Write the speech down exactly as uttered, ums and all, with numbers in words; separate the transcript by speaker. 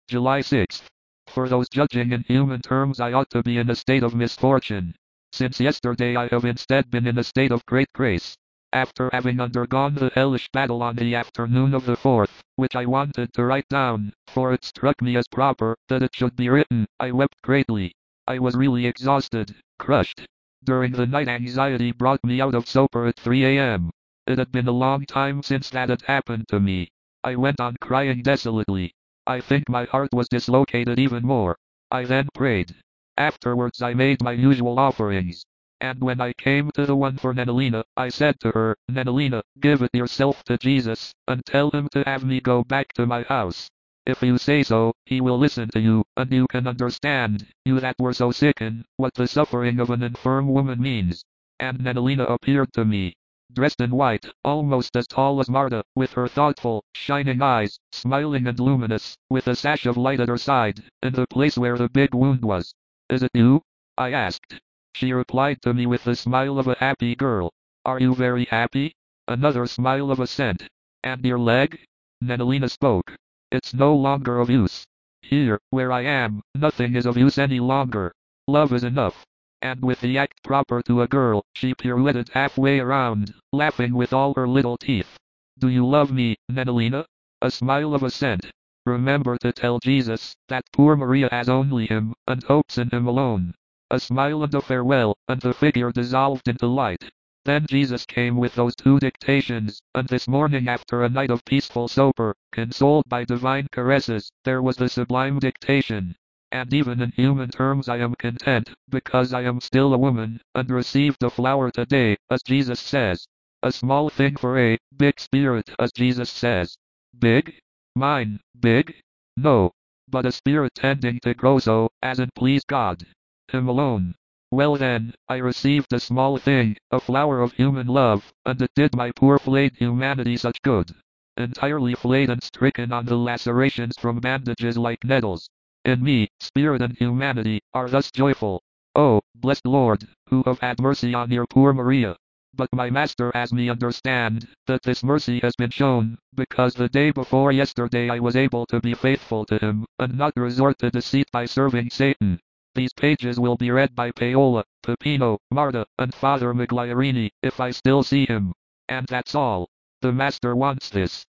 Speaker 1: July sixth. For those judging in human terms, I ought to be in a state of misfortune. Since yesterday I have instead been in a state of great grace. After having undergone the hellish battle on the afternoon of the fourth, which I wanted to write down, for it struck me as proper that it should be written, I wept greatly. I was really exhausted, crushed. During the night anxiety brought me out of sober at three a m It had been a long time since that had happened to me. I went on crying desolately. I think my heart was dislocated even more. I then prayed. Afterwards I made my usual offerings. And when I came to the one for Nanalina, I said to her, Nanalina, give it yourself to Jesus, and tell him to have me go back to my house. If you say so, he will listen to you, and you can understand, you that were so sickened, what the suffering of an infirm woman means. And Nanalina appeared to me, dressed in white, almost as tall as Marta, with her thoughtful, shining eyes, smiling and luminous, with a sash of light at her side, in the place where the big wound was. Is it you? I asked. She replied to me with the smile of a happy girl. Are you very happy? Another smile of assent. And your leg? Nanalina spoke. It's no longer of use. Here, where I am, nothing is of use any longer. Love is enough. And with the act proper to a girl, she pirouetted halfway around, laughing with all her little teeth. Do you love me, Nanalina? A smile of assent. Remember to tell Jesus that poor Maria has only him, and hopes in him alone. A smile and a farewell, and the figure dissolved into light. Then Jesus came with those two dictations, and this morning after a night of peaceful sober, consoled by divine caresses, there was the sublime dictation. And even in human terms I am content, because I am still a woman, and received a flower today, as Jesus says. A small thing for a big spirit, as Jesus says. Big? Mine, big? No. But a spirit tending to grow so, as it please God. Him alone. Well then, I received a small thing, a flower of human love, and it did my poor flayed humanity such good. Entirely flayed and stricken on the lacerations from bandages like nettles. In me, spirit and humanity, are thus joyful. Oh, blessed Lord, who have had mercy on your poor Maria. But my Master has me understand, that this mercy has been shown, because the day before yesterday I was able to be faithful to him, and not resort to deceit by serving Satan. These pages will be read by Paola, Peppino, Marta, and Father Migliorini, if I still see him. And that's all. The Master wants this.